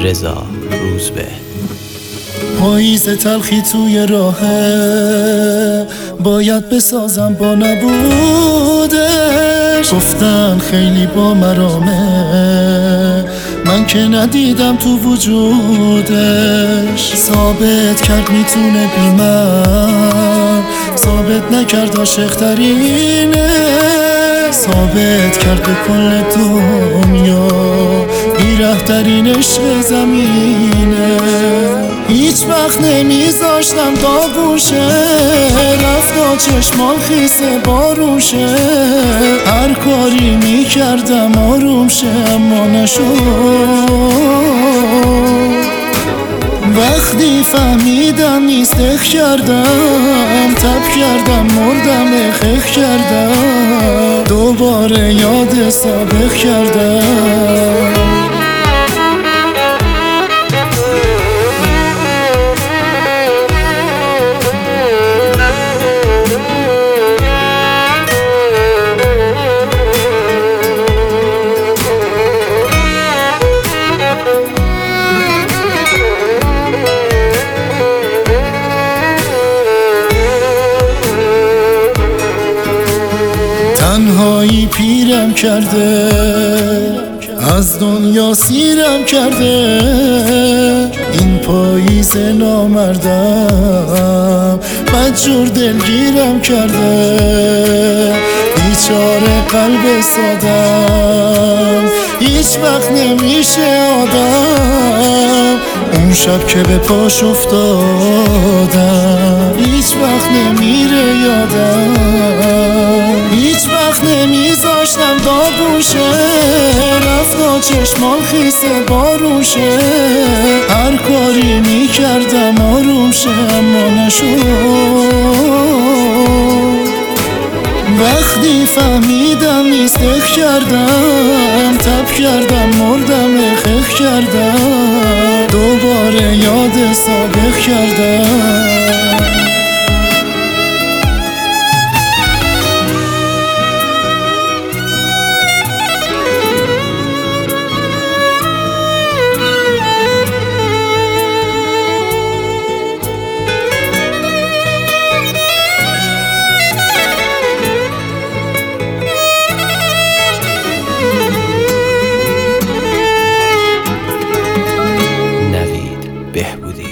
رضا روزبه. پاییز تلخی توی راهه، باید بسازم با نبودش. گفتن خیلی با مرامه، من که ندیدم تو وجودش. ثابت کرد میتونه بی من، ثابت نکرد عاشق‌ترینه. ثابت کرد به کل دنیا بی‌رحم‌ترین عشق زمینه. هیچ وقت نمیذاشتم داغوشه، رفت چشمام خیسه باروشه. هر کاری میکردم آروم شه اما نشد. وقتی فهمیدم نیست اخ کردم، تب کردم مردم اخ کردم. دوباره یاد سابق کردم. تنهایی پیرم کرده، از دنیا سیرم کرده. این پاییز نامردم بدجور دلگیرم کرده. بیچاره قلب سادم هیچ وقت نمیشه آدم. اون شب که به پاش افتادم هیچ وقت نمیره یادم. هیچ وقت نمیذاشتم داغوشه، رفت چشمام خیسه باروشه. هر کاری میکردم آروم شه اما نشد. وقتی فهمیدم نیست اخ کردم، تب کردم مردم اخ کردم. دوباره یاد سابق کردم. بهبودی.